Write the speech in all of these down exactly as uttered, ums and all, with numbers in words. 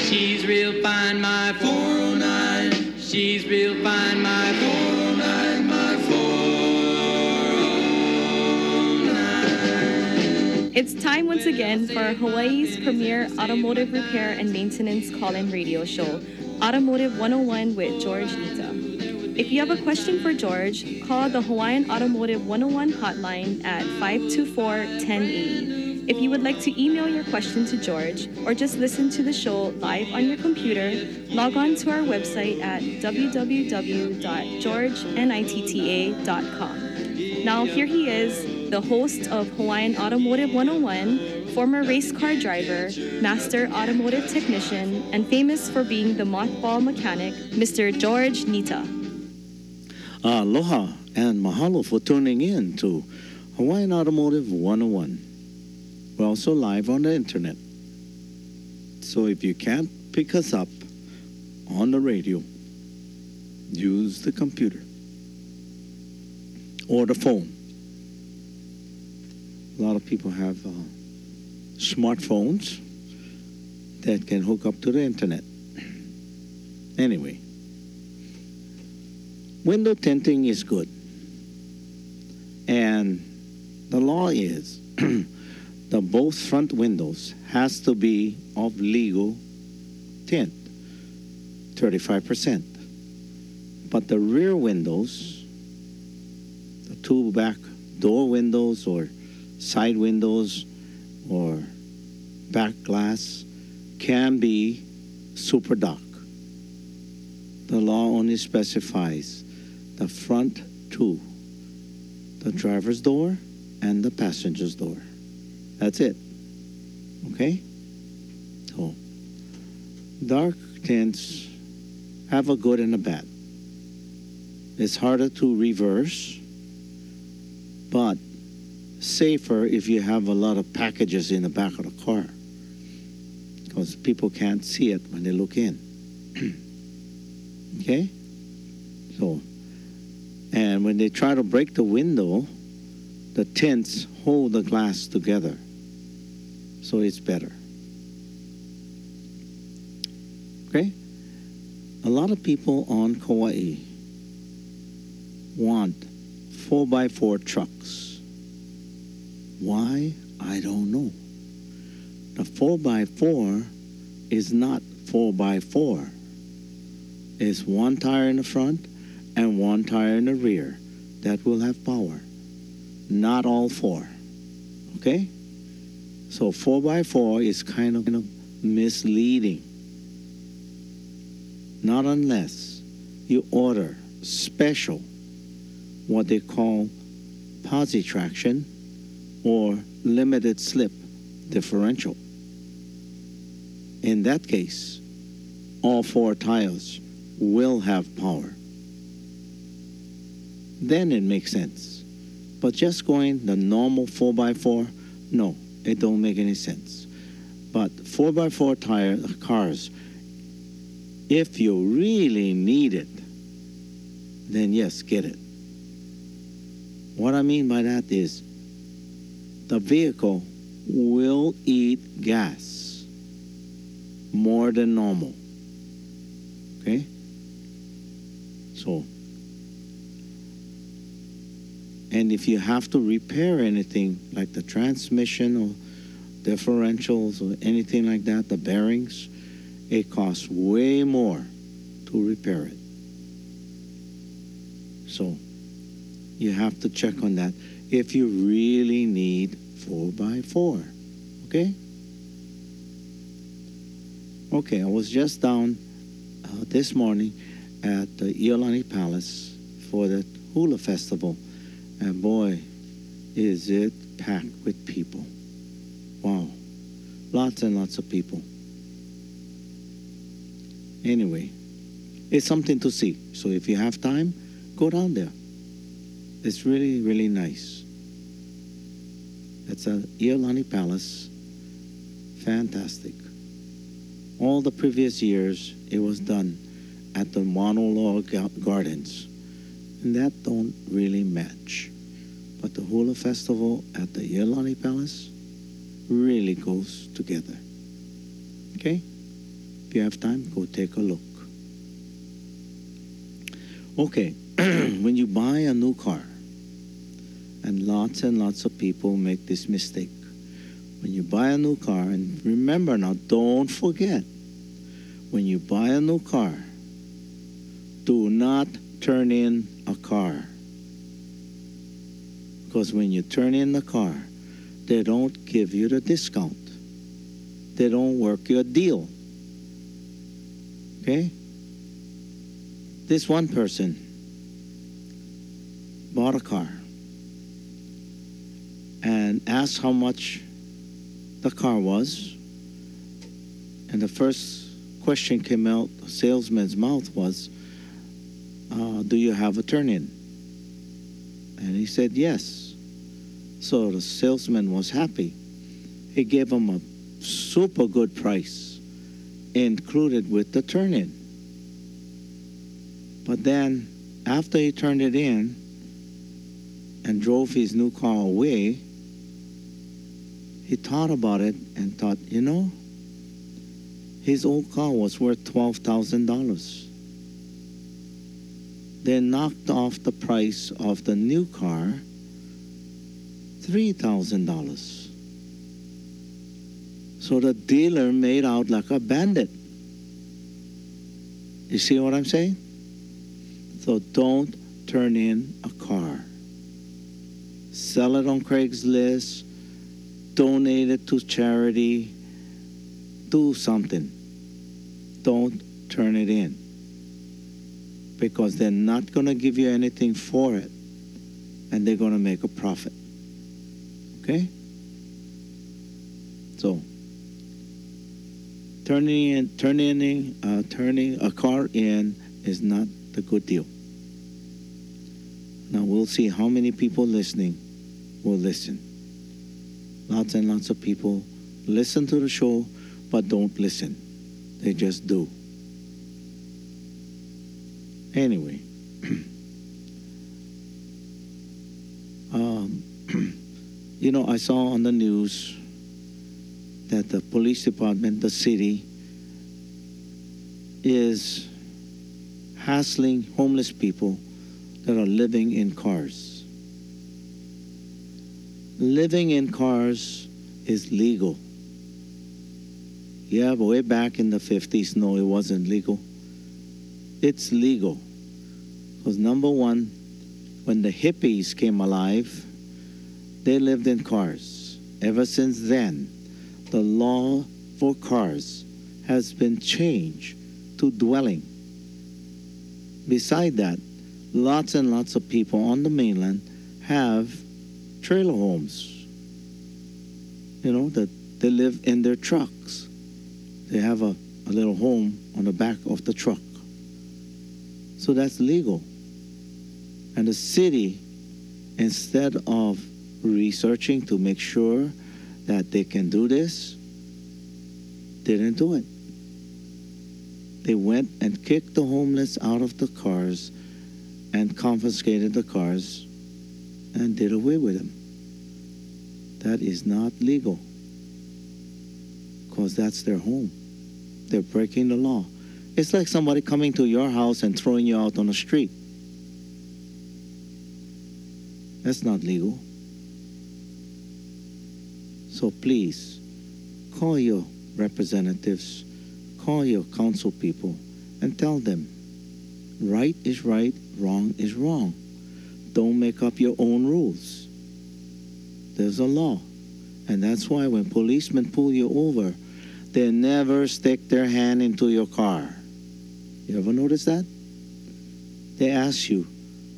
She's real fine, my four oh nine. She's real fine, my four oh nine, my four oh nine. It's time once again for Hawaii's premier automotive repair and maintenance call-in radio show, Automotive one oh one with George Nita. If you have a question for George, call the Hawaiian Automotive one oh one hotline at five two four, one oh eight oh. If you would like to email your question to George or just listen to the show live on your computer, log on to our website at w w w dot george nitta dot com. Now here he is, the host of Hawaiian Automotive one oh one, former race car driver, master automotive technician, and famous for being the mothball mechanic, Mister George Nita. Aloha and mahalo for tuning in to Hawaiian Automotive one oh one. We're also live on the internet. So if you can't pick us up on the radio, use the computer or the phone. A lot of people have uh, smartphones that can hook up to the internet. Anyway, window tinting is good. And the law is the both front windows has to be of legal tint, thirty-five percent. But the rear windows, the two back door windows or side windows or back glass can be super dark. The law only specifies the front two, the driver's door and the passenger's door. That's it. Okay? So, dark tints have a good and a bad. It's harder to reverse, but safer if you have a lot of packages in the back of the car, because people can't see it when they look in. Okay? So, and when they try to break the window, the tints hold the glass together. So it's better. Okay? A lot of people on Kauai want four by four trucks. Why? I don't know. The four by four is not four by four. It's one tire in the front and one tire in the rear that will have power. Not all four. Okay? So four by four is kind of, kind of misleading. Not unless you order special, what they call posi traction or limited slip differential. In that case, all four tires will have power. Then it makes sense. But just going the normal four by four, no, it don't make any sense. But four by four tire cars, if you really need it, then yes, get it. What I mean by that is the vehicle will eat gas more than normal. Okay? So, and if you have to repair anything like the transmission or differentials or anything like that, the bearings, it costs way more to repair it. So you have to check on that if you really need four by four. Okay? Okay, I was just down uh, this morning at the Iolani Palace for the Hula Festival. And boy, is it packed with people. Wow. Lots and lots of people. Anyway, it's something to see. So if you have time, go down there. It's really, really nice. It's a Iolani Palace. Fantastic. All the previous years, it was done at the Mauna Loa Gardens. And that don't really match. But the Hula Festival at the Iolani Palace really goes together. Okay? If you have time, go take a look. Okay, when you buy a new car, and lots and lots of people make this mistake. When you buy a new car, and remember now, don't forget, when you buy a new car, do not turn in a car. Because when you turn in the car, they don't give you the discount. They don't work your deal. Okay? This one person bought a car and asked how much the car was. And the first question came out the salesman's mouth was, uh, do you have a turn-in? And he said, yes. So the salesman was happy. He gave him a super good price, included with the turn-in. But then, after he turned it in and drove his new car away, he thought about it and thought, you know, his old car was worth twelve thousand dollars. They knocked off the price of the new car, three thousand dollars. So the dealer made out like a bandit. You see what I'm saying? So don't turn in a car. Sell it on Craigslist, donate it to charity, do something. Don't turn it in. Because they're not going to give you anything for it, and they're going to make a profit. Okay? So, turning in, turning, uh, turning a car in is not the good deal. Now we'll see how many people listening will listen. Lots and lots of people listen to the show, but don't listen. They just do. Anyway, um, you know, I saw on the news that the police department, the city, is hassling homeless people that are living in cars. Living in cars is legal. Yeah, but way back in the fifties, no, it wasn't legal. It's legal. Because number one, when the hippies came alive, they lived in cars. Ever since then, the law for cars has been changed to dwelling. Beside that, lots and lots of people on the mainland have trailer homes. You know, that they live in their trucks. They have a, a little home on the back of the truck. So that's legal. And the city, instead of researching to make sure that they can do this, didn't do it. They went and kicked the homeless out of the cars and confiscated the cars and did away with them. That is not legal, because that's their home. They're breaking the law. It's like somebody coming to your house and throwing you out on the street. That's not legal. So please, call your representatives, call your council people, and tell them, right is right, wrong is wrong. Don't make up your own rules. There's a law. And that's why when policemen pull you over, they never stick their hand into your car. You ever notice that? They ask you,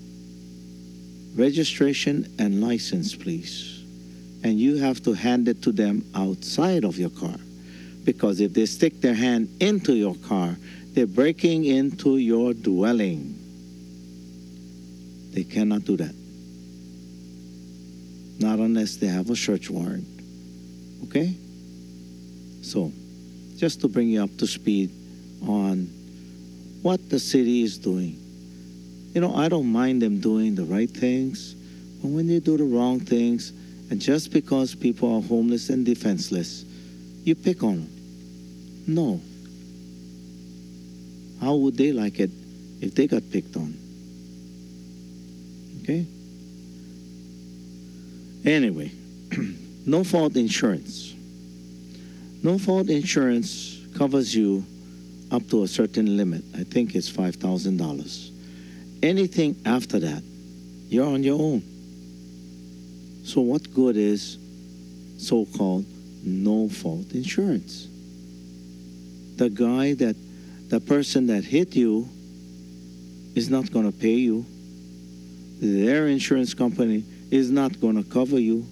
registration and license, please. And you have to hand it to them outside of your car. Because if they stick their hand into your car, they're breaking into your dwelling. They cannot do that. Not unless they have a search warrant. Okay? So, just to bring you up to speed on what the city is doing. You know, I don't mind them doing the right things, but when they do the wrong things, and just because people are homeless and defenseless, you pick on them. No. how would they like it if they got picked on? Okay? Anyway, no fault insurance. No fault insurance covers you up to a certain limit. I think it's five thousand dollars. Anything after that, you're on your own. So what good is so-called no-fault insurance? The guy that, the person that hit you is not going to pay you. Their insurance company is not going to cover you.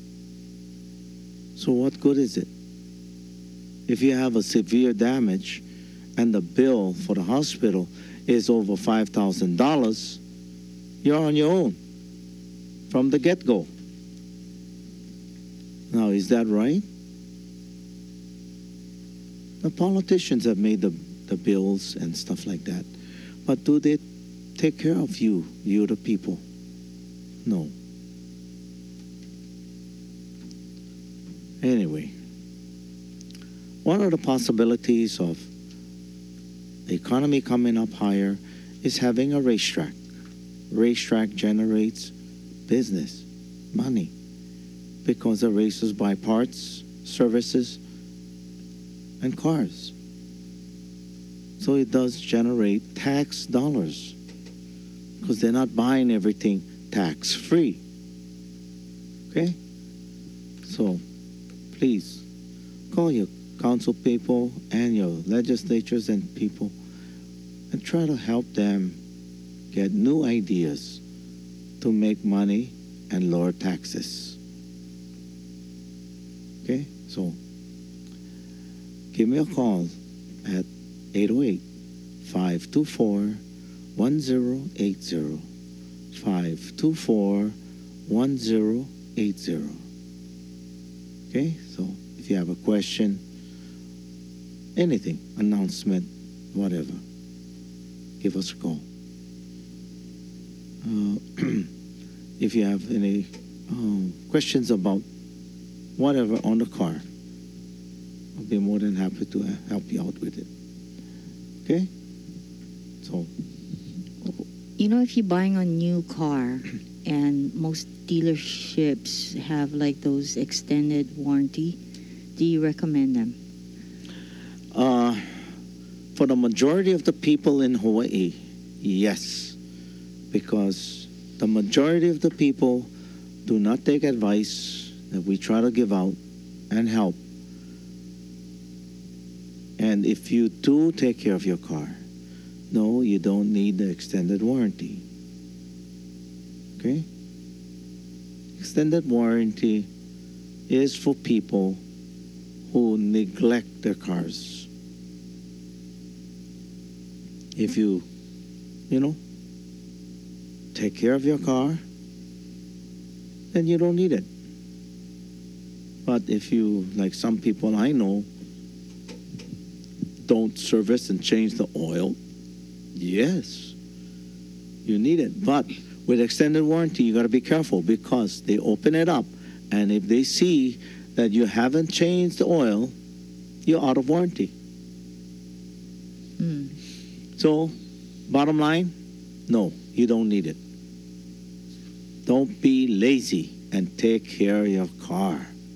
So what good is it? If you have a severe damage and the bill for the hospital is over five thousand dollars, you're on your own from the get-go. Now, is that right? The politicians have made the, the bills and stuff like that. But do they take care of you, you the people? No. Anyway, one of the possibilities of the economy coming up higher is having a racetrack. Racetrack generates business, money, because the racers buy parts, services, and cars. So it does generate tax dollars, because they're not buying everything tax-free. Okay? So, please, call your council people and your legislatures and people and try to help them get new ideas to make money and lower taxes. Okay? So, give me a call at eight oh eight, five two four, one oh eight oh, five two four, one oh eight oh. Okay? So, if you have a question, anything, announcement, whatever, give us a call. Uh, if you have any um, questions about whatever on the car, I'll be more than happy to help you out with it. Okay? So, you know, if you're buying a new car, and most dealerships have like those extended warranty, do you recommend them? Uh, for the majority of the people in Hawaii, yes. Because the majority of the people do not take advice that we try to give out and help. And if you do take care of your car, no, you don't need the extended warranty. Okay? Extended warranty is for people who neglect their cars. If you, you know, take care of your car, then you don't need it. But if you, like some people I know, don't service and change the oil, yes, you need it. But with extended warranty, you got to be careful, because they open it up, and if they see that you haven't changed the oil, you're out of warranty. Mm. So, bottom line, no, you don't need it. Don't be lazy and take care of your car.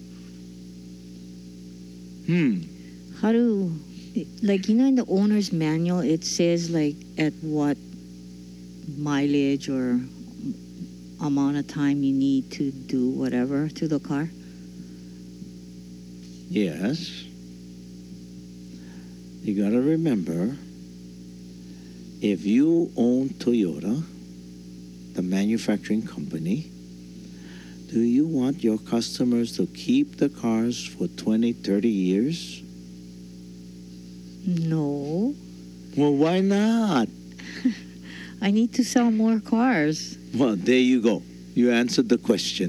Hmm. How do, like, you know, in the owner's manual, it says, like, at what mileage or amount of time you need to do whatever to the car? Yes. You got to remember, if you own Toyota, the manufacturing company, do you want your customers to keep the cars for twenty, thirty years? No. Well, why not? I need to sell more cars. Well, there you go. You answered the question.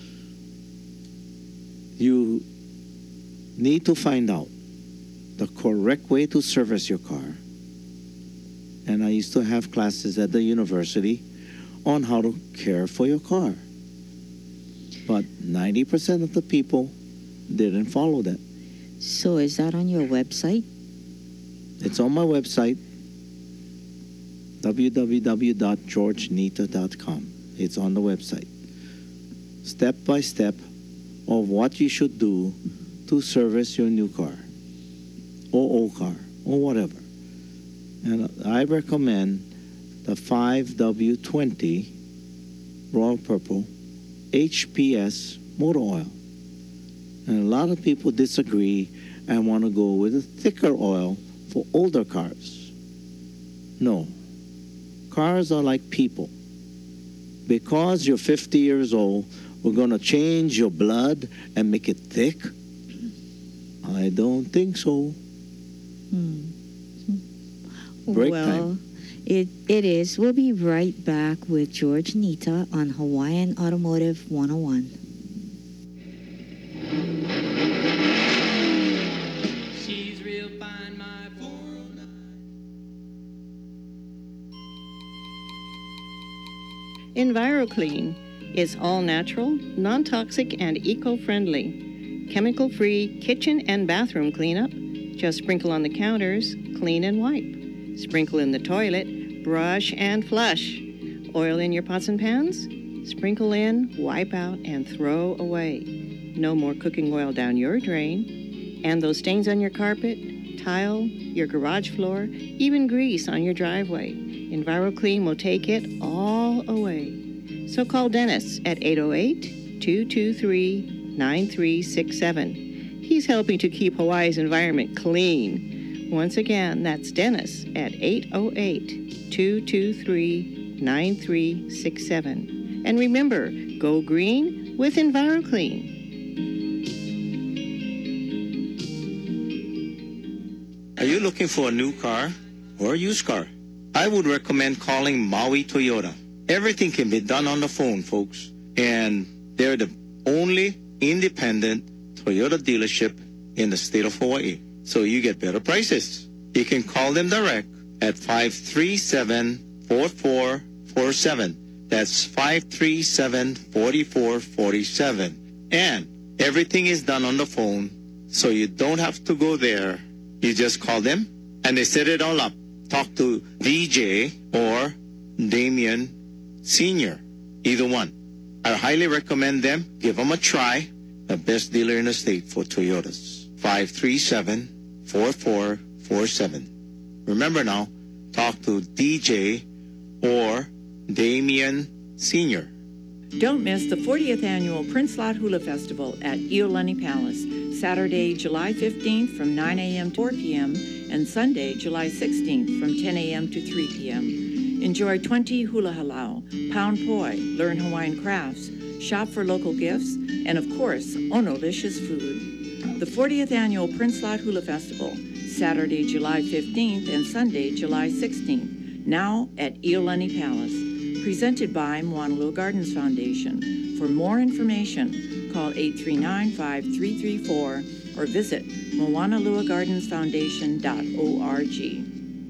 You need to find out the correct way to service your car. And I used to have classes at the university on how to care for your car. But ninety percent of the people didn't follow that. So is that on your website? It's on my website, w w w dot george nita dot com. It's on the website. Step by step of what you should do to service your new car or old car or whatever. And I recommend the five W twenty Royal Purple H P S motor oil. And a lot of people disagree and want to go with a thicker oil for older cars. No. Cars are like people. Because you're fifty years old, we're going to change your blood and make it thick? I don't think so. Hmm. Break well, time. It, it is. We'll be right back with George Nita on Hawaiian Automotive one oh one. She's real fine, my four oh nine. EnviroClean is all natural, non-toxic, and eco-friendly. Chemical-free kitchen and bathroom cleanup. Just sprinkle on the counters, clean and wipe. Sprinkle in the toilet, brush and flush. Oil in your pots and pans? Sprinkle in, wipe out, and throw away. No more cooking oil down your drain. And those stains on your carpet, tile, your garage floor, even grease on your driveway. EnviroClean will take it all away. So call Dennis at eight oh eight, two two three, nine three six seven. He's helping to keep Hawaii's environment clean. Once again, that's Dennis at eight oh eight, two two three, nine three six seven. And remember, go green with EnviroClean. Are you looking for a new car or a used car? I would recommend calling Maui Toyota. Everything can be done on the phone, folks. And they're the only independent Toyota dealership in the state of Hawaii. So you get better prices. You can call them direct at five three seven, four four four seven. That's five three seven, four four four seven. And everything is done on the phone, so you don't have to go there. You just call them, and they set it all up. Talk to D J or Damien Senior, either one. I highly recommend them. Give them a try. The best dealer in the state for Toyotas. five three seven, four four four seven. Remember now, talk to D J or Damien Senior. Don't miss the fortieth Annual Prince Lot Hula Festival at Iolani Palace, Saturday, July fifteenth from nine a.m. to four p.m. and Sunday, July sixteenth from ten a.m. to three p.m. Enjoy twenty hula halau, pound poi, learn Hawaiian crafts, shop for local gifts, and of course, Onolicious food. The fortieth Annual Prince Lot Hula Festival, Saturday, July fifteenth and Sunday, July sixteenth, now at Iolani Palace. Presented by Moanalua Gardens Foundation. For more information, call eight three nine, five three three four or visit moanalua gardens foundation dot org.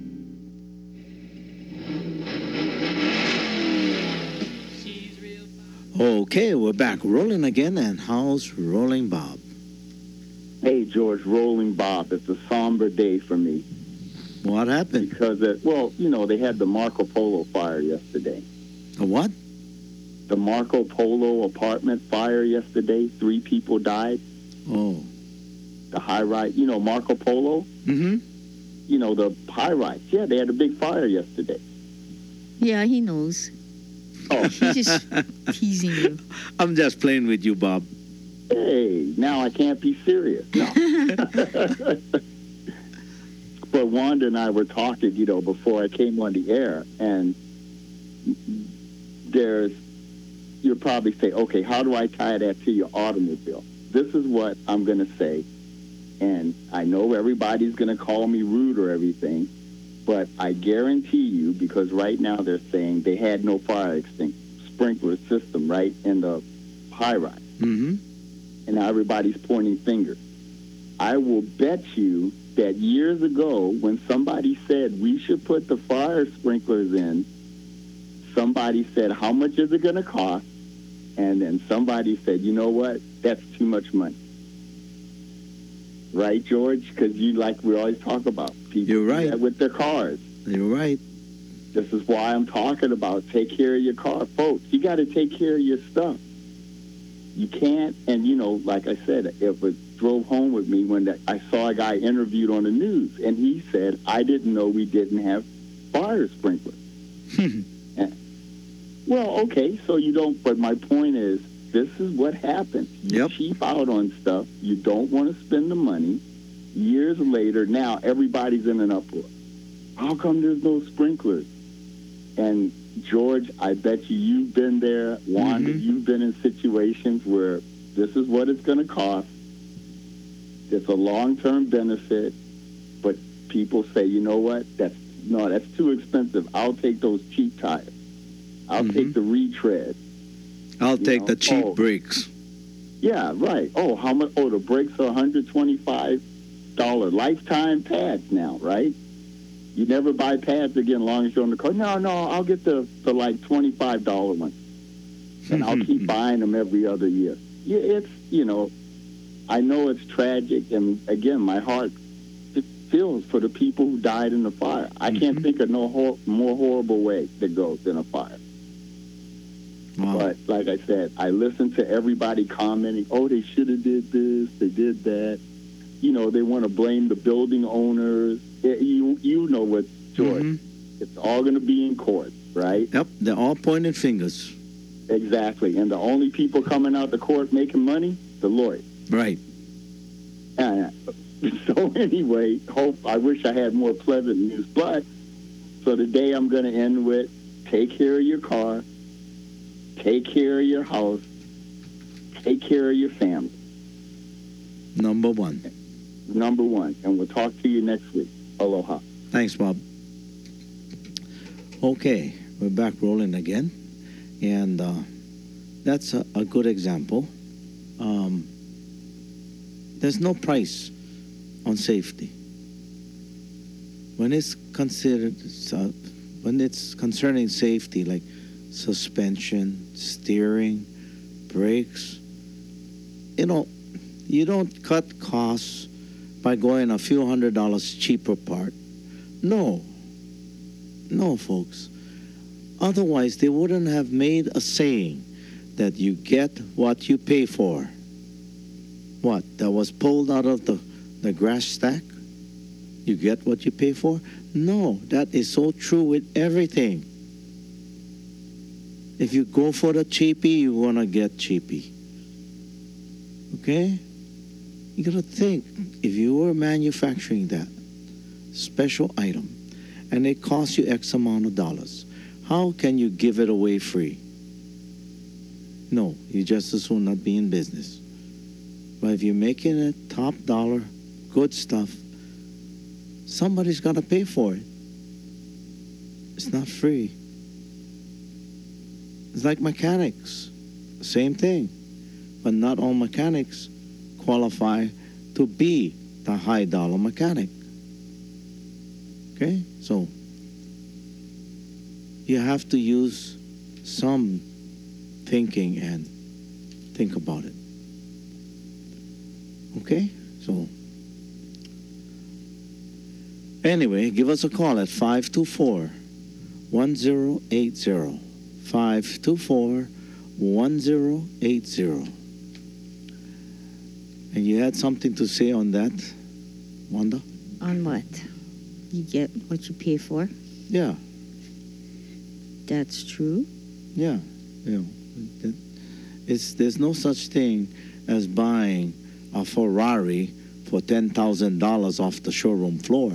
Okay, we're back rolling again, and how's Rolling Bob? Hey, George, Rolling Bob. It's a somber day for me. What happened? Because, it, well, you know, they had the Marco Polo fire yesterday. A what? The Marco Polo apartment fire yesterday. Three people died. Oh. The high-rise, you know, Marco Polo? Mm-hmm. You know, the high-rise. Yeah, they had a big fire yesterday. Yeah, he knows. Oh, He's just teasing you. I'm just playing with you, Bob. hey, now I can't be serious. No. But Wanda and I were talking, you know, before I came on the air, and there's, you'll probably say, okay, how do I tie that to your automobile? This is what I'm going to say, and I know everybody's going to call me rude or everything, but I guarantee you, because right now they're saying they had no fire extinguisher sprinkler system, right, in the high-rise. Mm-hmm. And now everybody's pointing fingers. I will bet you that years ago, when somebody said we should put the fire sprinklers in, somebody said, how much is it going to cost? And then somebody said, you know what? That's too much money. Right, George? Because you, like we always talk about, people You're right. do that with their cars. You're right. This is why I'm talking about take care of your car. Folks, you got to take care of your stuff. You can't, and you know, like I said, it was drove home with me when that, I saw a guy interviewed on the news, and he said, I didn't know we didn't have fire sprinklers. And, well, okay, so you don't, but my point is, this is what happens. You Yep. cheap out on stuff. You don't want to spend the money. Years later, now everybody's in an uproar. How come there's no sprinklers? And George, I bet you you've been there. Wanda, Mhm. you've been in situations where this is what it's going to cost. It's a long-term benefit, but people say, you know what? That's no, that's too expensive. I'll take those cheap tires. I'll Mhm. take the retread. I'll You take know, the cheap oh. brakes. Yeah, right. Oh, how much? Oh, the brakes are one hundred twenty-five dollars lifetime pads now, right? You never buy pads again as long as you're on the car. No, no, I'll get the, the like twenty-five dollars one. And I'll keep buying them every other year. Yeah, it's, you know, I know it's tragic. And again, my heart it feels for the people who died in the fire. I can't Mhm. think of no hor- more horrible way to go than a fire. Wow. But like I said, I listened to everybody commenting, oh, they should have did this, they did that. You know, they want to blame the building owners. It- you you know what, George. Mhm. It's all going to be in court, right? Yep, they're all pointing fingers. Exactly. And the only people coming out the court making money, the lawyers. Right. And so anyway, hope I wish I had more pleasant news. But so today I'm going to end with take care of your car, take care of your house, take care of your family. Number one. Number one. And we'll talk to you next week. Aloha. Thanks, Bob. Okay, we're back rolling again. And uh, that's a, a good example. Um, there's no price on safety. When it's considered, uh, when it's concerning safety, like suspension, steering, brakes, you know, you don't cut costs by going a few hundred dollars cheaper part. No. No, folks. Otherwise, they wouldn't have made a saying that you get what you pay for. What? That was pulled out of the, the grass stack? You get what you pay for? No, that is so true with everything. If you go for the cheapie, you're going to get cheapie. Okay? You got to think, if you were manufacturing that special item and it costs you X amount of dollars, how can you give it away free? No, you just as soon not be in business. But if you're making it top dollar, good stuff, somebody's got to pay for it. It's not free. It's like mechanics. Same thing. But not all mechanics qualify to be the high dollar mechanic. Okay? So you have to use some thinking and think about it. Okay? So anyway, give us a call at five two four, one zero eight zero. five two four, one zero eight zero. And you had something to say on that, Wanda? On what? You get what you pay for. Yeah, That's true. yeah. You know, that- it's, there's no such thing as buying a Ferrari for ten thousand dollars off the showroom floor.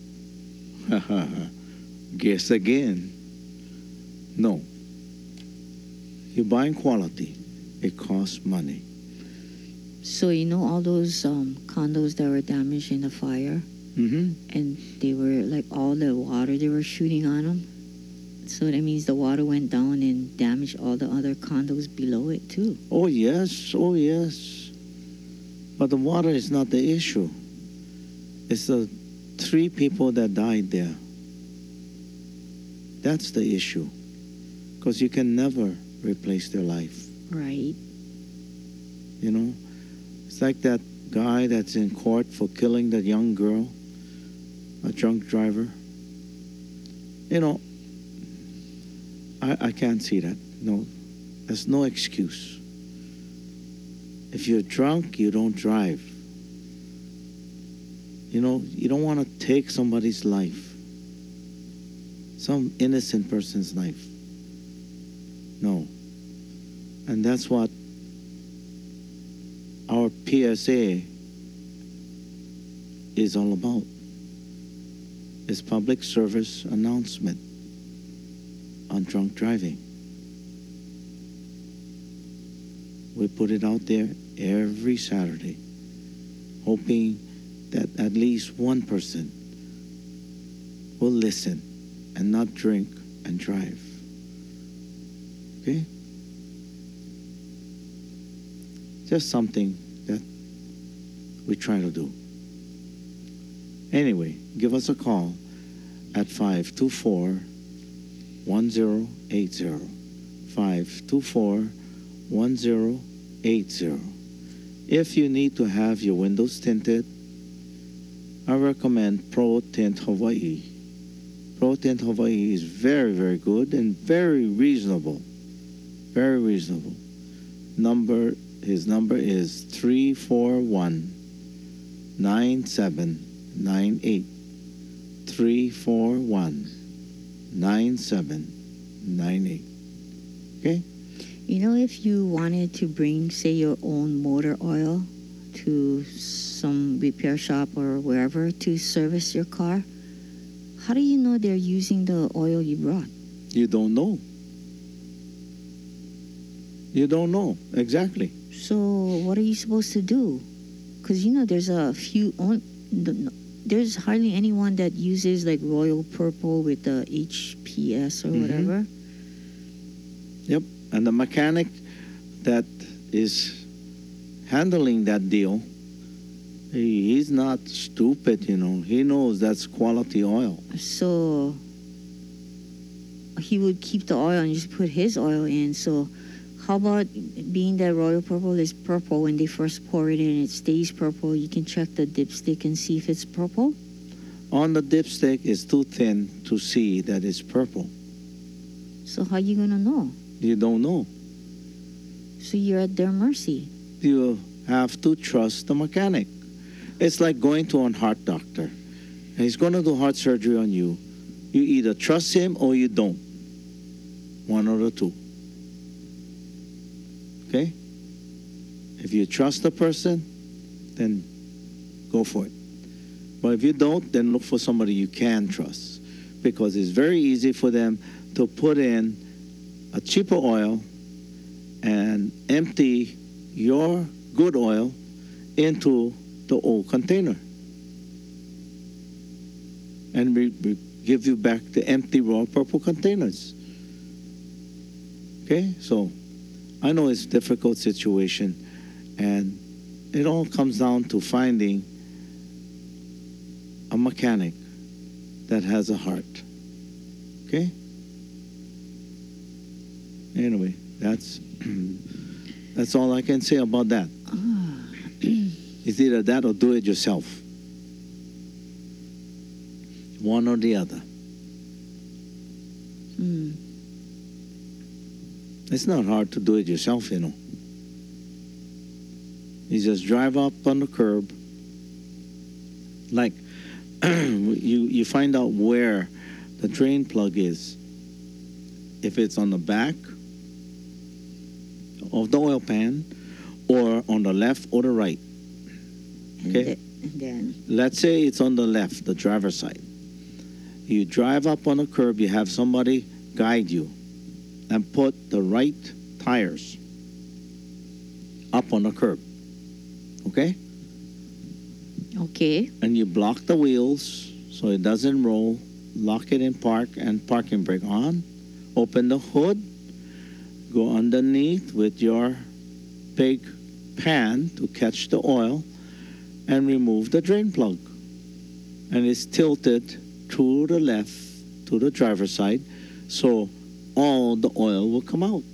Guess again. No. You're buying quality. It costs money. So you know all those um, condos that were damaged in the fire, Mm-hmm. and they were like all the water they were shooting on them. So that means the water went down and damaged all the other condos below it too. Oh, yes. Oh, yes. But the water is not the issue. It's the three people that died there. That's the issue. Because you can never replace their life. Right. You know? It's like that guy that's in court for killing that young girl, a drunk driver. You know, I, I can't see that. No, there's no excuse. If you're drunk, you don't drive. You know, you don't want to take somebody's life, some innocent person's life. No. And that's what our P S A is all about. It's public service announcement on drunk driving. We put it out there every Saturday, hoping that at least one person will listen and not drink and drive. Okay? Just something that we try to do. Anyway, give us a call at five two four, one zero eight zero. five two four, one zero eight zero. If you need to have your windows tinted, I recommend Pro Tint Hawaii. Pro Tint Hawaii is very, very good and very reasonable. Very reasonable. Number, his number is three four one, nine seven nine eight. three four one, nine seven nine eight. Okay? You know, if you wanted to bring, say, your own motor oil to some repair shop or wherever to service your car, how do you know they're using the oil you brought? You don't know. You don't know, exactly. So what are you supposed to do? Because, you know, there's a few, on, the, there's hardly anyone that uses like Royal Purple with the H P S or Mhm. whatever. Yep. And the mechanic that is handling that deal, he, he's not stupid, you know. He knows that's quality oil. So he would keep the oil and just put his oil in. So how about being that Royal Purple is purple, when they first pour it in, it stays purple, you can check the dipstick and see if it's purple? On the dipstick, it's too thin to see that it's purple. So how you gonna know? You don't know. So you're at their mercy. You have to trust the mechanic. It's like going to a heart doctor. And he's going to do heart surgery on you. You either trust him or you don't. One or the two. Okay? If you trust the person, then go for it. But if you don't, then look for somebody you can trust. Because it's very easy for them to put in a cheaper oil and empty your good oil into the old container and we, we give you back the empty raw purple containers. Okay, so I know it's a difficult situation, and it all comes down to finding a mechanic that has a heart. Okay. Anyway, that's that's all I can say about that. It's either that or do it yourself. One or the other. Mm. It's not hard to do it yourself, you know. You just drive up on the curb. Like, you, you find out where the drain plug is. If it's on the back of the oil pan, or on the left or the right. Okay? And then, Let's say it's on the left, the driver's side. You drive up on the curb, you have somebody guide you and put the right tires up on the curb. Okay? okay. And you block the wheels so it doesn't roll, lock it in park and parking brake on, open the hood, go underneath with your big pan to catch the oil, and remove the drain plug. And it's tilted to the left, to the driver's side, so all the oil will come out.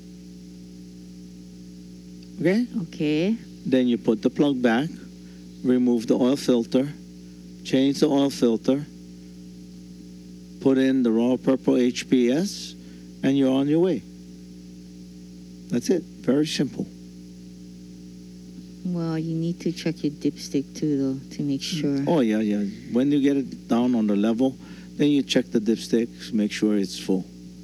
Okay? Okay. Then you put the plug back, remove the oil filter, change the oil filter, put in the raw purple H P S, and you're on your way. That's it. Very simple. Well, you need to check your dipstick too, though, to make sure. Oh, yeah, yeah. When you get it down on the level, then you check the dipstick, make sure it's full.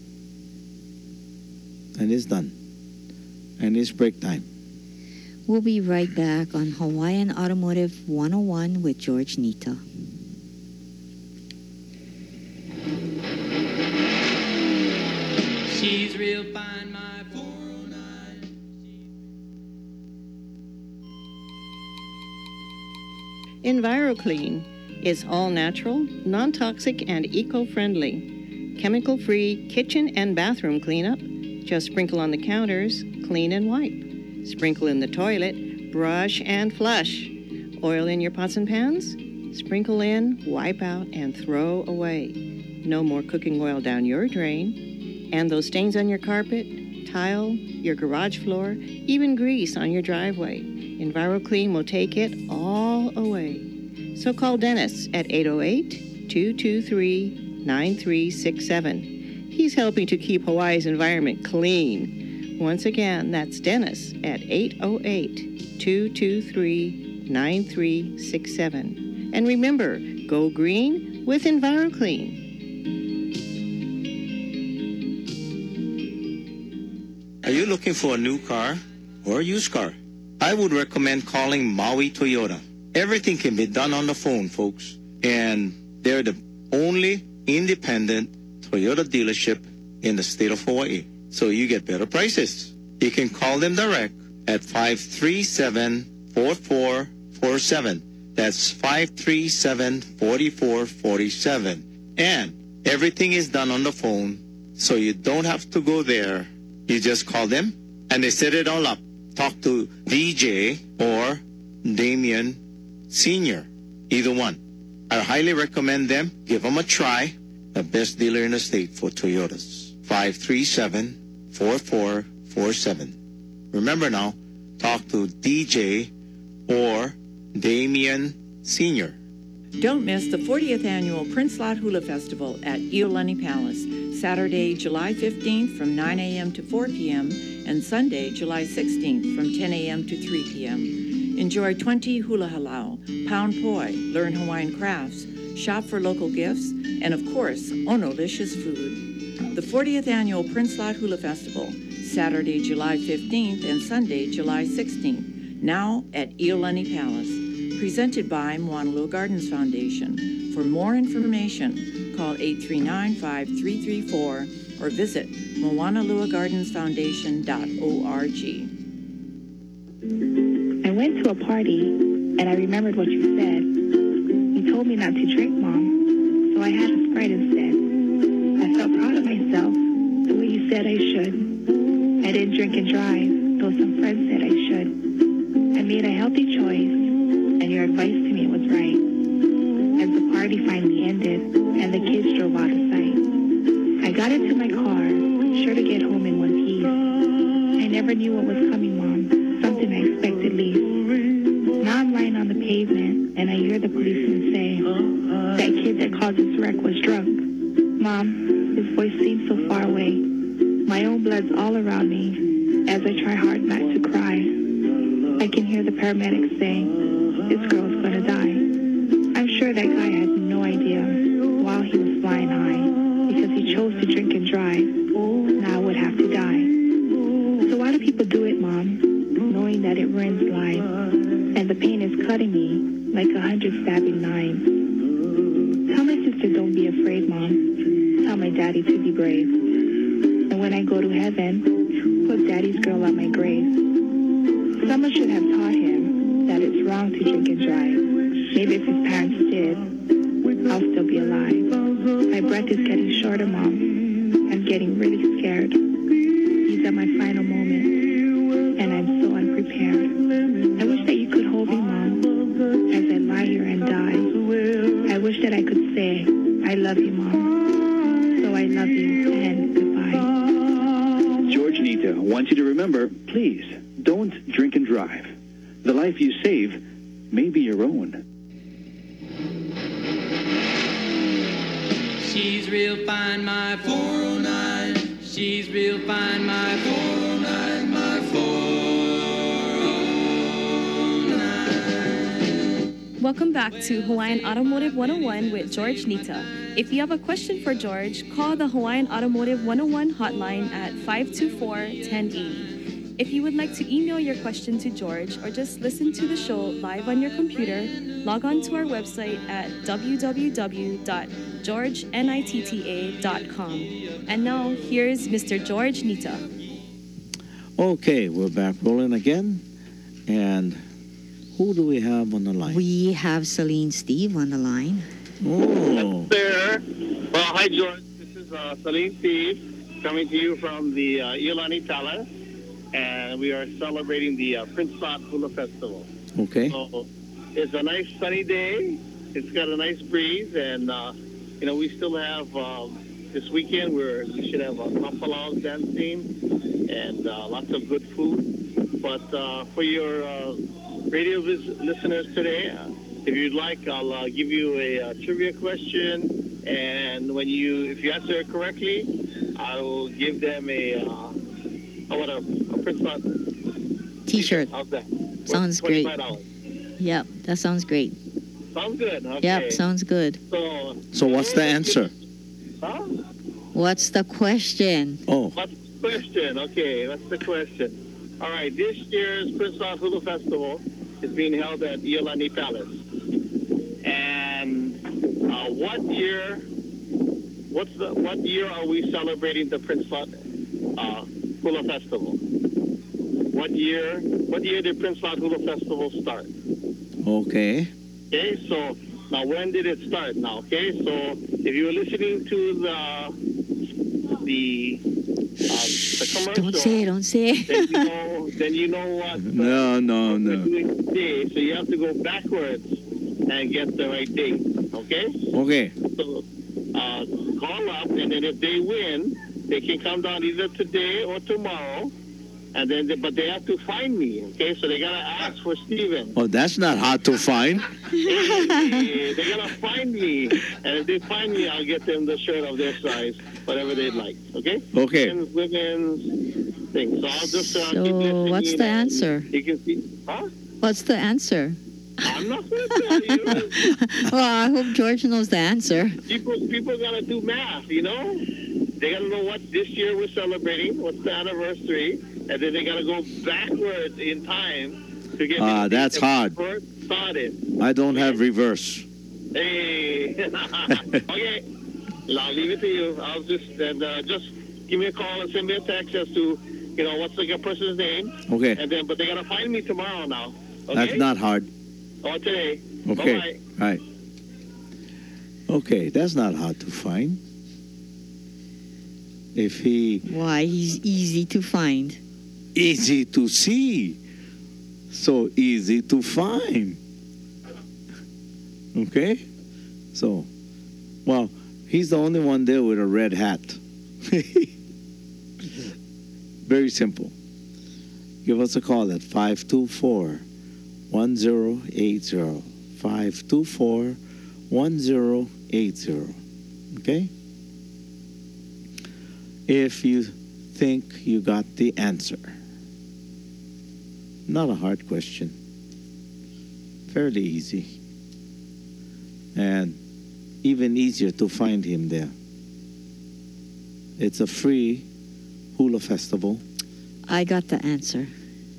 And it's done. And it's break time. We'll be right back on Hawaiian Automotive one oh one with George Nita. She's real fine, my four oh nine. EnviroClean is all natural, non-toxic, and eco-friendly. Chemical-free kitchen and bathroom cleanup. Just sprinkle on the counters, clean and wipe. Sprinkle in the toilet, brush and flush. Oil in your pots and pans? Sprinkle in, wipe out, and throw away. No more cooking oil down your drain. And those stains on your carpet, tile, your garage floor, even grease on your driveway. EnviroClean will take it all away. So call Dennis at eight oh eight, two two three, nine three six seven. He's helping to keep Hawaii's environment clean. Once again, that's Dennis at eight oh eight, two two three, nine three six seven. And remember, go green with EnviroClean. Are you looking for a new car or a used car? I would recommend calling Maui Toyota. Everything can be done on the phone, folks. And they're the only independent Toyota dealership in the state of Hawaii. So you get better prices. You can call them direct at five three seven, four four four seven. That's five three seven, four four four seven. And everything is done on the phone, so you don't have to go there. You just call them, and they set it all up. Talk to D J or Damien Senior, either one. I highly recommend them. Give them a try. The best dealer in the state for Toyotas. five three seven, four four four seven. Remember now, talk to D J or Damien Senior. Don't miss the fortieth Annual Prince Lot Hula Festival at Iolani Palace, Saturday, July fifteenth from nine a.m. to four p.m. and Sunday, July sixteenth from ten a.m. to three p.m. Enjoy twenty hula halau, pound poi, learn Hawaiian crafts, shop for local gifts, and of course, Onolicious food. The fortieth Annual Prince Lot Hula Festival, Saturday, July fifteenth and Sunday, July sixteenth, now at Iolani Palace. Presented by Moanalua Gardens Foundation. For more information, call eight three nine, five three three four or visit moanalua gardens foundation dot org. I went to a party, and I remembered what you said. You told me not to drink, Mom, so I had a Sprite instead. I felt proud of myself, the way you said I should. I didn't drink and drive, though some friends said I should. I made a healthy choice, and your advice to me was right. As the party finally ended, and the kids drove out of sight, I got into my car, sure to get home in one piece. I never knew what was coming, Mom, something I expected least. Now I'm lying on the pavement, and I hear the policeman say, that kid that caused this wreck was drunk. Mom, his voice seems so far away. My own blood's all around me, as I try hard not to cry. I can hear the paramedics saying, this girl's gonna die. I'm sure that guy had no idea while he was flying high, because he chose to drink and drive. Now I would have to die. So why do people do it, Mom, knowing that it ruins lives, and the pain is cutting me like a hundred stabbing knives? Tell my sister don't be afraid, Mom. Tell my daddy to be brave. And when I go to heaven, put Daddy's girl on my grave. Someone should have taught him that it's wrong to drink and drive. Maybe if his parents did, I'll still be alive. My breath is getting shorter, Mom. I'm getting really scared. These are my final moments, and I'm so unprepared. I wish that you could hold me, Mom, as I lie here and die. I wish that I could say, I love you, Mom. So I love you, and goodbye. George Nita wants you to remember, please, don't drink and drive. The life you save may be your own. She's real fine, my four oh nine. she's real fine, my four oh nine, my four oh nine. Welcome back to Hawaiian Automotive one oh one with George Nita. If you have a question for George, call the Hawaiian Automotive one oh one hotline at five two four, one oh eight oh. If you would like to email your question to George or just listen to the show live on your computer, log on to our website at w w w dot george nitta dot com. And now, here's Mister George Nita. Okay, we're back rolling again. And who do we have on the line? We have Celine Steve on the line. Oh, There. Well, hi, George. This is uh, Salim Steve coming to you from the uh, Iolani Palace, and we are celebrating the uh, Prince Lot Hula Festival. okay. So it's a nice sunny day. It's got a nice breeze, and uh, you know we still have um, this weekend where we should have a kapalaos dancing and uh, lots of good food. But uh, for your uh, radio vis- listeners today, uh, if you'd like, I'll uh, give you a uh, trivia question, and when you, if you answer it correctly, I will give them a, uh, I want a, a Prince Lot T-shirt. How's that? Worth Sounds great. twenty-five dollars. Yep, that sounds great. Sounds good. Okay. Yep, sounds good. So, So what's the answer? Huh? What's the question? Oh, What's the question? Okay, what's the question? All right, this year's Prince Lot Hulu Festival is being held at Iolani Palace. And uh, what year? What's the what year are we celebrating the Prince Lot uh, Hula Festival? What year? What year did Prince Lot Hula Festival start? okay. Okay, so now when did it start? Now, okay, so if you were listening to the the uh, the commercial, Don't say it, don't say it. then you know then you know what uh, No, no, what we're no. doing today. So you have to go backwards and get the right date. Okay, Okay. so uh, call up, and then if they win, they can come down either today or tomorrow. And then, they, but they have to find me, okay? So they gotta ask for Steven. Oh, that's not hard to find. They- They're gonna find me, and if they find me, I'll get them the shirt of their size, whatever they'd like, okay? Okay. Men's, women's thing. So I'll just uh, keep So listening. what's the and answer? You can see, huh? What's the answer? I'm not gonna tell you. Well, I hope George knows the answer. People, people gotta do math, you know? They gotta know what this year we're celebrating, what's the anniversary, and then they gotta go backwards in time to get. Ah, the- that's the hard. first started. I don't have reverse. Hey. Okay. I'll leave it to you. I'll just and uh, just give me a call and send me a text as to you know what's the person's name, Okay. and then but they gotta find me tomorrow now. Okay. That's not hard. Or today. Okay. Bye-bye. Right. Okay, that's not hard to find. If he Why? He's easy to find. easy to see, so easy to find. Okay? So, well, he's the only one there with a red hat. Very simple. Give us a call at five two four, one zero eight zero. five two four, one zero eight zero. Okay? If you think you got the answer. Not a hard question. Fairly easy. And even easier to find him there. It's a free hula festival. I got the answer.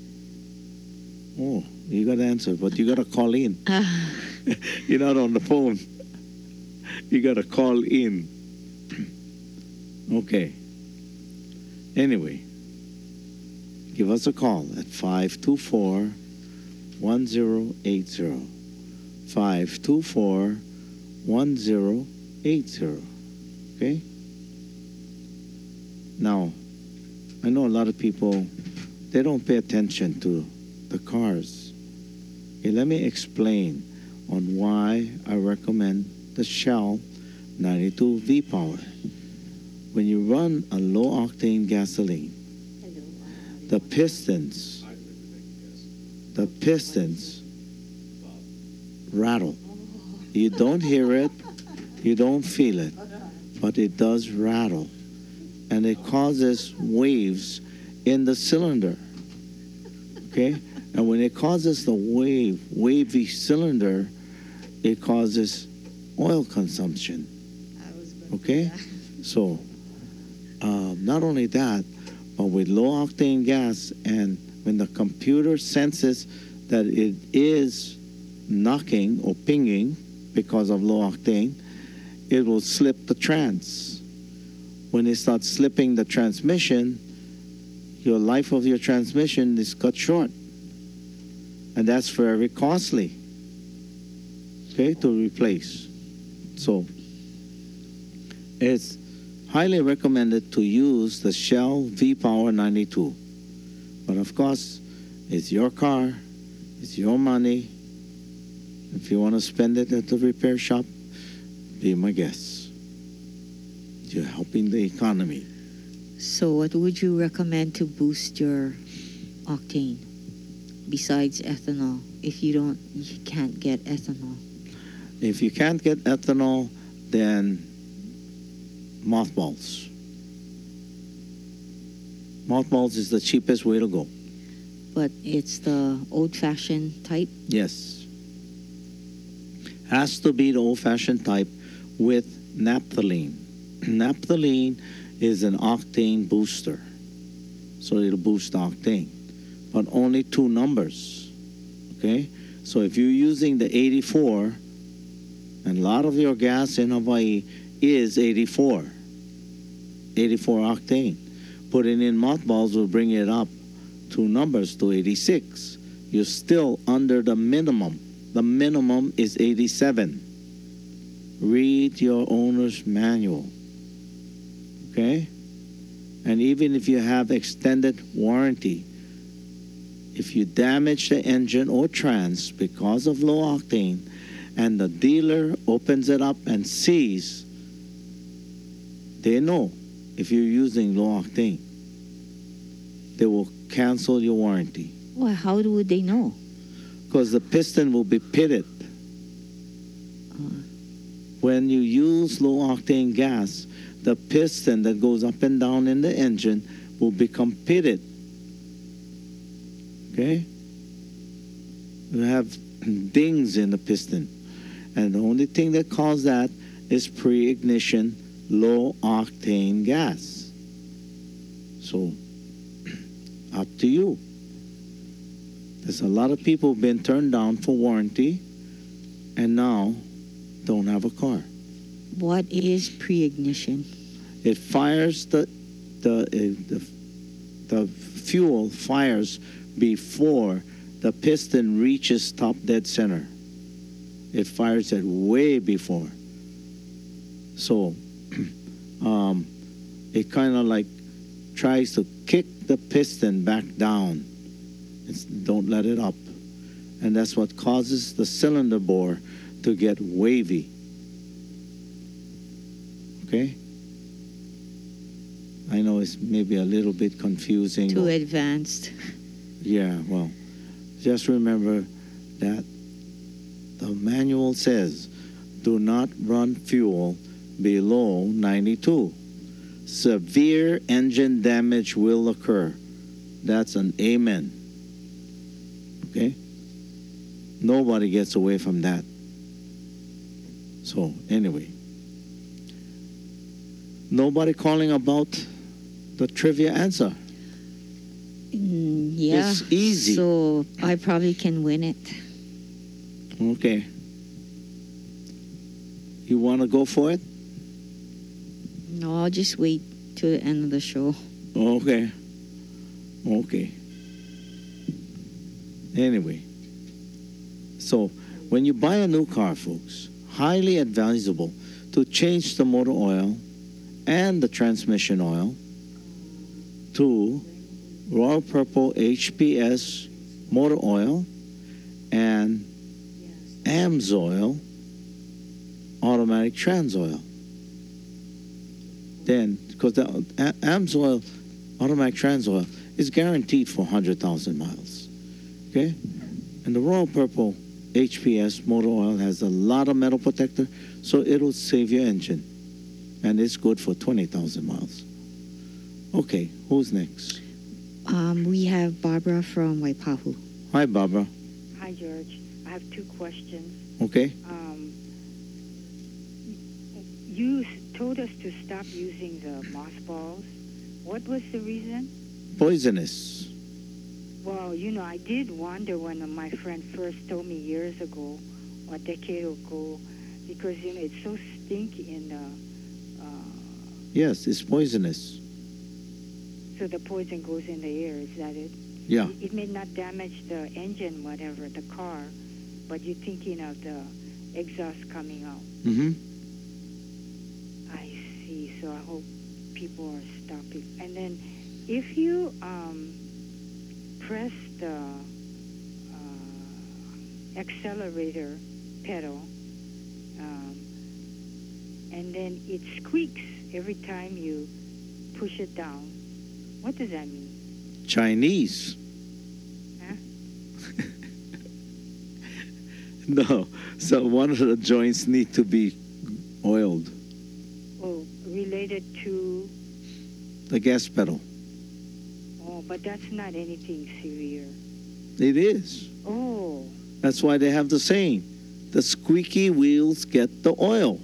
Oh, you got the answer, but you got to call in. Ah, You're not on the phone. You got to call in. Okay. Anyway, give us a call at five two four, one zero eight zero. five two four, one zero eight zero. Okay? Now, I know a lot of people, they don't pay attention to the cars. Okay, let me explain on why I recommend the Shell ninety-two V-Power. When you run a low-octane gasoline, the pistons, the pistons rattle. You don't hear it, you don't feel it, but it does rattle. and it causes waves in the cylinder. Okay? And when it causes the wave, wavy cylinder, it causes oil consumption. Okay? So, uh, not only that, but with low octane gas, and when the computer senses that it is knocking or pinging because of low octane, it will slip the trans. When it starts slipping the transmission, your life of your transmission is cut short. And that's very costly, okay, to replace. So it's highly recommended to use the Shell V-Power ninety-two. But of course, it's your car, it's your money. If you want to spend it at the repair shop, be my guest. You're helping the economy. So what would you recommend to boost your octane besides ethanol if you don't you can't get ethanol? If you can't get ethanol, then mothballs. Mothballs is the cheapest way to go. But it's the old-fashioned type? Yes. Has to be the old-fashioned type with naphthalene. Naphthalene is an octane booster. So it'll boost the octane. But only two numbers. Okay? So if you're using the eighty-four, and a lot of your gas in Hawaii is eighty-four. eighty-four octane. Putting in mothballs will bring it up two numbers to eighty-six. You're still under the minimum. The minimum is eighty-seven. Read your owner's manual. Okay? And even if you have extended warranty, if you damage the engine or trans because of low octane, and the dealer opens it up and sees, they know if you're using low octane. They will cancel your warranty. Well, how would they know? Because the piston will be pitted. Uh, When you use low octane gas, the piston that goes up and down in the engine will become pitted. Okay? You have dings in the piston. And the only thing that causes that is pre-ignition low octane gas. So, up to you. There's a lot of people who've been turned down for warranty and now don't have a car. what is pre-ignition? It fires the the uh, the, the fuel fires before the piston reaches top dead center. It fires it way before. So um, it kind of like tries to kick the piston back down. It's, don't let it up. And that's what causes the cylinder bore to get wavy. Okay? I know it's maybe a little bit confusing. Too advanced. Yeah, well, just remember that the manual says do not run fuel below ninety-two. Severe engine damage will occur. That's an amen. Okay? Nobody gets away from that. So, anyway. Nobody calling about the trivia answer. Mm, yeah. It's easy. So I probably can win it. Okay. You want to go for it? No, I'll just wait till the end of the show. Okay. Okay. Anyway. So, when you buy a new car, folks, highly advisable to change the motor oil and the transmission oil to Royal Purple H P S motor oil and AMSOIL automatic trans oil. Then, because the AMSOIL automatic trans oil is guaranteed for one hundred thousand miles. Okay? And the Royal Purple H P S motor oil has a lot of metal protector, so it'll save your engine. And it's good for twenty thousand miles. Okay, who's next? Um, we have Barbara from Waipahu. Hi, Barbara. Hi, George. I have two questions. Okay. Um, you s- told us to stop using the mothballs. What was the reason? Poisonous. Well, you know, I did wonder when my friend first told me years ago, or a decade ago, because, you know, it's so stinky in the, uh, Yes, it's poisonous. so the poison goes in the air, is that it? Yeah. It, it may not damage the engine, whatever, the car, but you're thinking of the exhaust coming out. Mm-hmm. I see. So I hope people are stopping. And then if you um, press the uh, accelerator pedal, um, and then it squeaks every time you push it down, what does that mean? Chinese. Huh? No. So one of the joints need to be oiled. Oh, related to... The gas pedal. Oh, but that's not anything severe. It is. Oh, That's why they have the saying, the squeaky wheels get the oil.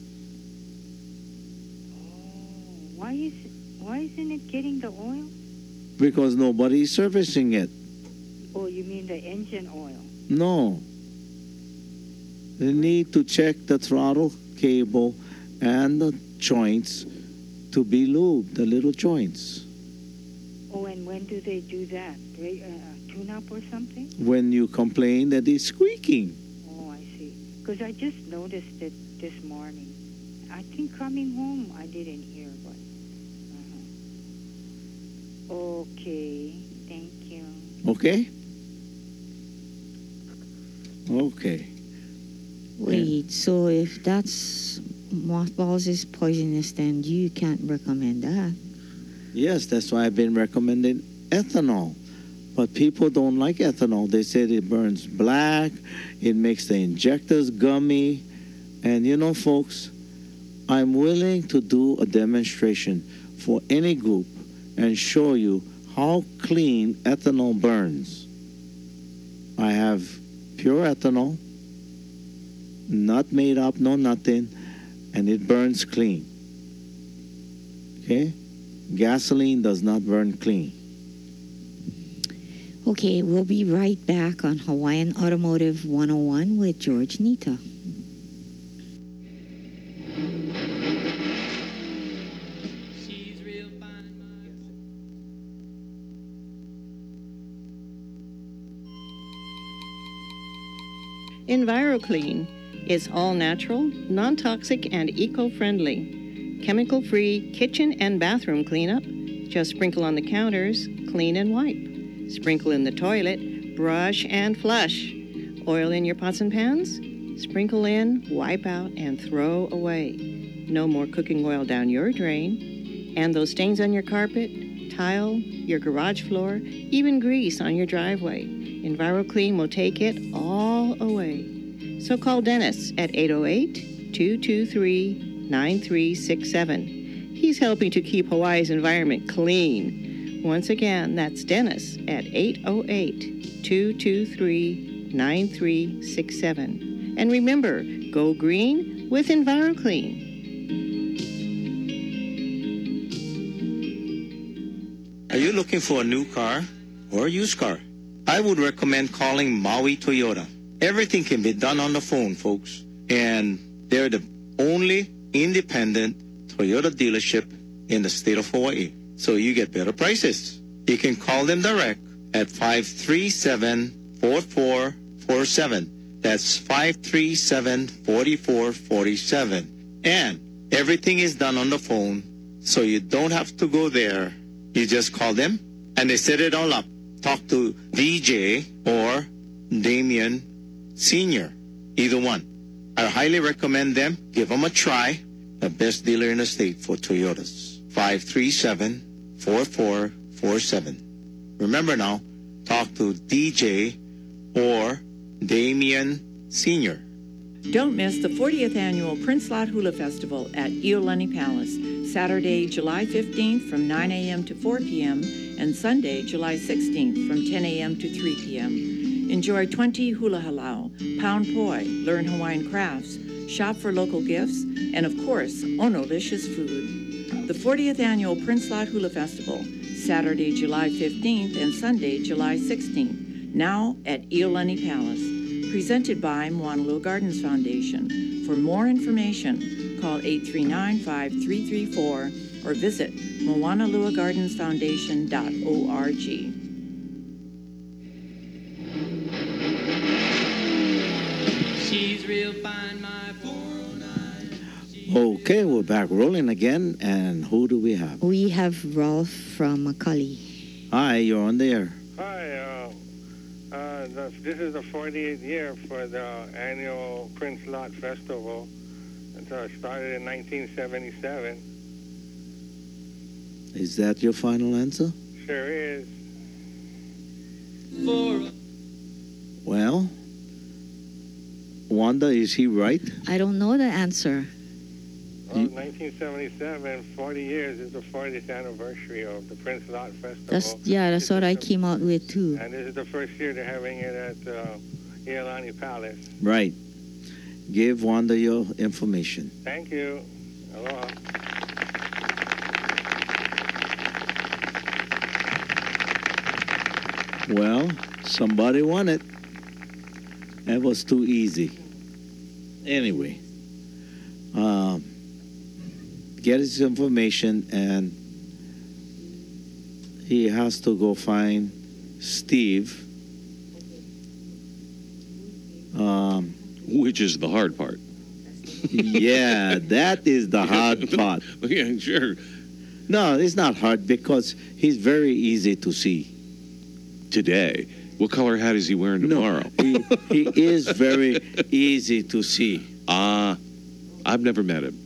why is why isn't it getting the oil? Because nobody is servicing it. Oh, you mean the engine oil? No. They need to check the throttle cable and the joints to be lubed, the little joints. Oh, and when do they do that? Re- uh, tune-up or something? When you complain that it's squeaking. Oh, I see. Because I just noticed it this morning. I think coming home I didn't hear, but... Uh-huh. Okay, thank you. Okay? Okay. Wait, so if that's mothballs is poisonous, then you can't recommend that. Yes, that's why I've been recommending ethanol. But people don't like ethanol. They said it burns black, it makes the injectors gummy. And you know, folks, I'm willing to do a demonstration for any group and show you how clean ethanol burns. I have pure ethanol, not made up, no nothing, and it burns clean. Okay? Gasoline does not burn clean. Okay, we'll be right back on Hawaiian Automotive one oh one with George Nita. She's real fine. EnviroClean is all natural, non-toxic, and eco-friendly. Chemical-free kitchen and bathroom cleanup. Just sprinkle on the counters, clean and wipe. Sprinkle in the toilet, brush and flush. Oil in your pots and pans? Sprinkle in, wipe out, and throw away. No more cooking oil down your drain. And those stains on your carpet, tile, your garage floor, even grease on your driveway. EnviroClean will take it all away. So call Dennis at eight oh eight, two two three, nine three six seven. He's helping to keep Hawaii's environment clean. Once again, that's Dennis at eight oh eight, two two three, nine three six seven. And remember, go green with EnviroClean. Are you looking for a new car or a used car? I would recommend calling Maui Toyota. Everything can be done on the phone, folks. And they're the only independent Toyota dealership in the state of Hawaii. So you get better prices. You can call them direct at five three seven, four four four seven. That's five three seven, four four four seven. And everything is done on the phone, so you don't have to go there. You just call them, and they set it all up. Talk to D J or Damien Senior, either one. I highly recommend them. Give them a try. The best dealer in the state for Toyotas. five three seven, four four four seven. Remember now, talk to D J or Damien Senior. Don't miss the fortieth Annual Prince Lot Hula Festival at Iolani Palace, Saturday, July fifteenth from nine a.m. to four p.m. and Sunday, July sixteenth from ten a.m. to three p.m. Enjoy twenty hula halau, pound poi, learn Hawaiian crafts, shop for local gifts, and of course, Onolicious food. The fortieth Annual Prince Lot Hula Festival, Saturday, July fifteenth and Sunday, July sixteenth, now at Iolani Palace. Presented by Moanalua Gardens Foundation. For more information, call eight three nine, five three three four or visit moanalua gardens foundation dot org. She's real fine, my four oh nine. Okay, we're back rolling again, and who do we have? We have Ralph from Macaulay. Hi, you're on the air. Hi, uh, uh, the, this is the forty-eighth year for the annual Prince Lot Festival. It uh, started in nineteen seventy-seven. Is that your final answer? Sure is. For Well, Wanda, is he right? I don't know the answer. Well, nineteen seventy-seven, forty years is the fortieth anniversary of the Prince Lot Festival. That's yeah, that's what I came out with too. And this is the first year they're having it at uh, Iolani Palace. Right. Give Wanda your information. Thank you. Aloha. Well, somebody won it. That was too easy. Anyway, um, get his information, and he has to go find Steve. Um, Which is the hard part. yeah, that is the hard part. Yeah, sure. No, it's not hard because he's very easy to see. Today. What color hat is he wearing tomorrow? No, he, he is very easy to see. Ah, uh, I've never met him.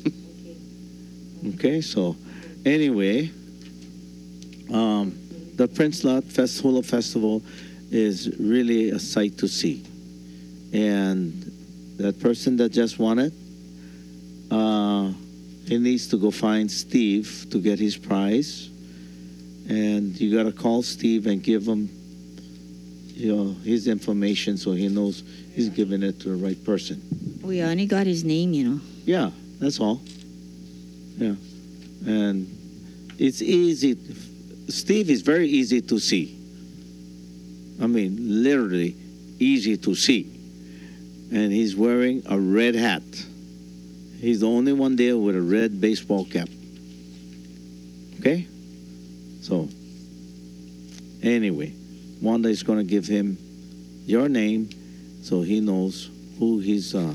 Okay, so anyway, um, the Prince Lot Fest- Hula Festival is really a sight to see. And that person that just won it, uh, he needs to go find Steve to get his prize. And you got to call Steve and give him, you know, his information so he knows he's giving it to the right person. We only got his name, you know. Yeah, that's all. Yeah. And it's easy. Steve is very easy to see. I mean, literally easy to see. And he's wearing a red hat. He's the only one there with a red baseball cap. Okay? So, anyway, Wanda is going to give him your name so he knows who his uh,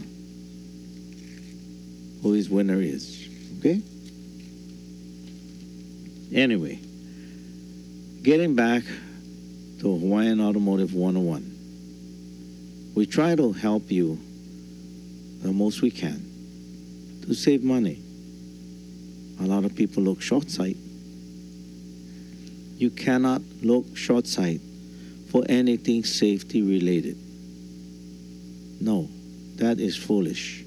who his winner is. Okay? Anyway, getting back to Hawaiian Automotive one oh one. We try to help you the most we can to save money. A lot of people look short-sighted. You cannot look short-sighted for anything safety related. No, that is foolish.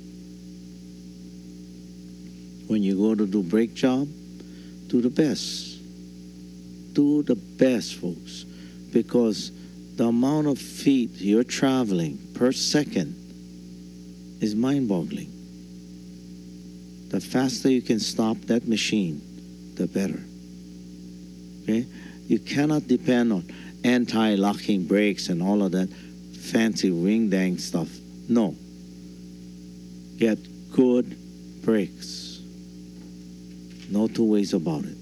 When you go to do brake job, do the best. Do the best, folks, because the amount of feet you're traveling per second is mind-boggling. The faster you can stop that machine, the better. Okay? You cannot depend on anti-locking brakes and all of that fancy ring-dang stuff. No. Get good brakes. No two ways about it.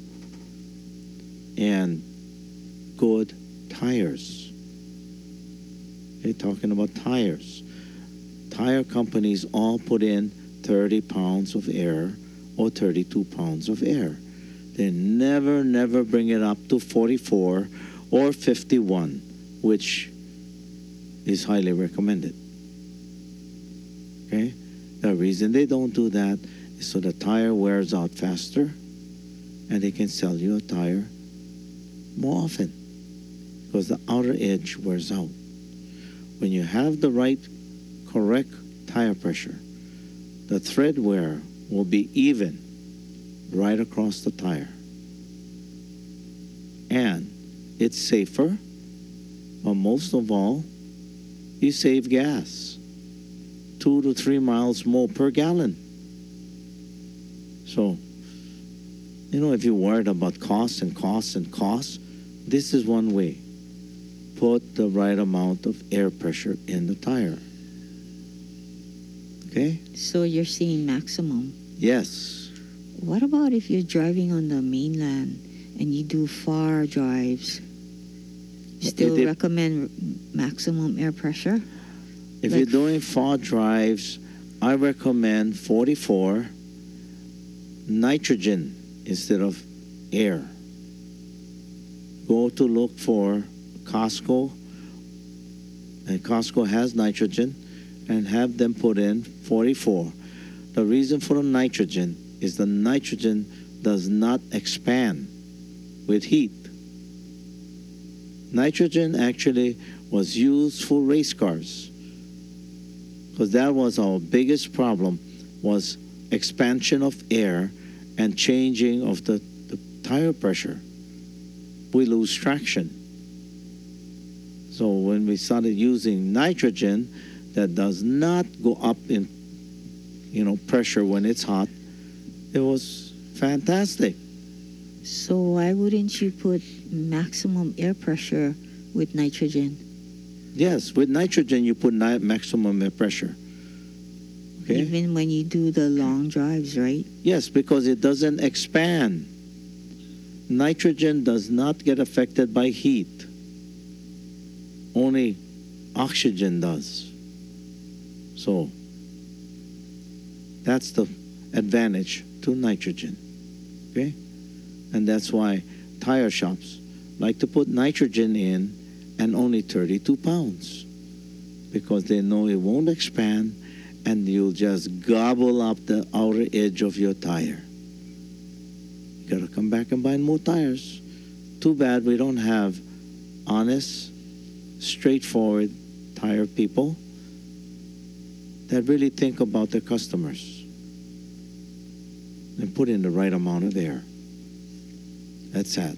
And good tires. Okay, talking about tires. Tire companies all put in thirty pounds of air or thirty-two pounds of air. They never, never bring it up to forty-four or fifty-one, which is highly recommended. Okay? The reason they don't do that is so the tire wears out faster and they can sell you a tire more often because the outer edge wears out. When you have the right, correct tire pressure. The tread wear will be even right across the tire. And it's safer, but most of all, you save gas. Two to three miles more per gallon. So, you know, if you're worried about costs and costs and costs, this is one way. Put the right amount of air pressure in the tire. Okay? So you're seeing maximum. Yes. What about if you're driving on the mainland and you do far drives? Still It- it- recommend maximum air pressure? If Like- you're doing far drives, I recommend forty-four nitrogen instead of air. Go to look for Costco, and Costco has nitrogen, and have them put in forty-four. The reason for the nitrogen is the nitrogen does not expand with heat. Nitrogen actually was used for race cars, because that was our biggest problem, was expansion of air and changing of the, the tire pressure. We lose traction. So when we started using nitrogen, that does not go up in, you know, pressure when it's hot, it was fantastic. So why wouldn't you put maximum air pressure with nitrogen? Yes, with nitrogen you put ni- maximum air pressure. Okay? Even when you do the long drives, right? Yes, because it doesn't expand. Nitrogen does not get affected by heat. Only oxygen does. So that's the advantage to nitrogen. Okay? And that's why tire shops like to put nitrogen in and only thirty-two pounds, because they know it won't expand and you'll just gobble up the outer edge of your tire. You gotta come back and buy more tires. Too bad we don't have honest, straightforward tire people that really think about their customers and put in the right amount of air. That's sad.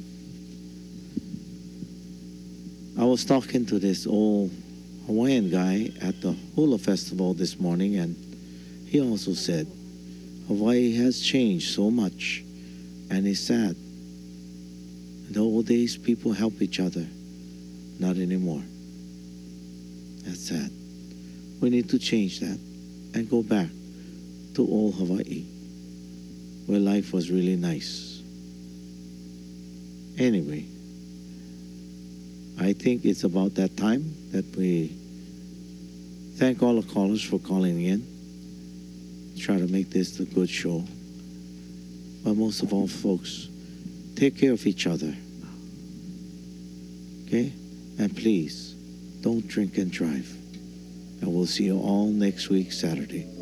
I was talking to this old Hawaiian guy at the Hula Festival this morning, and he also said Hawaii has changed so much, and it's sad. In the old days, people help each other. Not anymore. That's sad. We need to change that and go back to old Hawaii, where life was really nice. Anyway, I think it's about that time that we thank all the callers for calling in. Try to make this a good show. But most of all, folks, take care of each other. Okay? And please, don't drink and drive. And we'll see you all next week, Saturday.